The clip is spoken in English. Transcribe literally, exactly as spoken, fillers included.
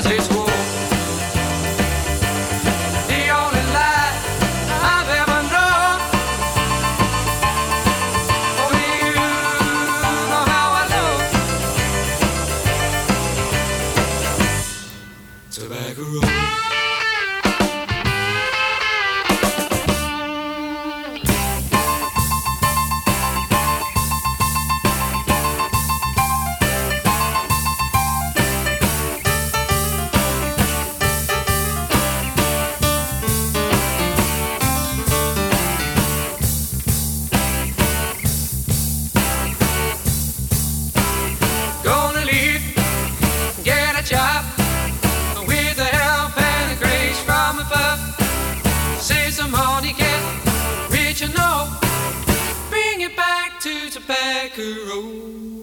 it's war. The only lie I've ever known. Only you know how I know. Tobacco road. Job with the help and the grace from above. Save some money, get rich and know. Bring it back to Tobacco Road.